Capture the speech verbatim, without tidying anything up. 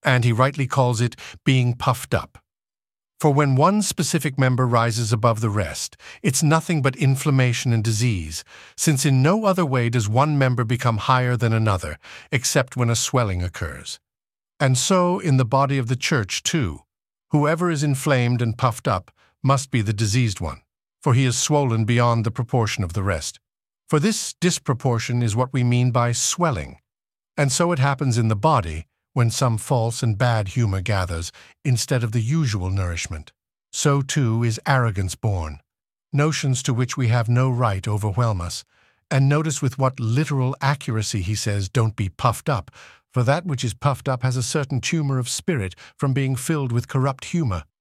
and he rightly calls it being puffed up. For when one specific member rises above the rest, it's nothing but inflammation and disease, since in no other way does one member become higher than another, except when a swelling occurs. And so in the body of the church too, whoever is inflamed and puffed up must be the diseased one, for he is swollen beyond the proportion of the rest. For this disproportion is what we mean by swelling. And so it happens in the body, when some false and bad humor gathers instead of the usual nourishment. So too is arrogance born. Notions to which we have no right overwhelm us. And notice with what literal accuracy he says, "Don't be puffed up," for that which is puffed up has a certain tumor of spirit from being filled with corrupt humor.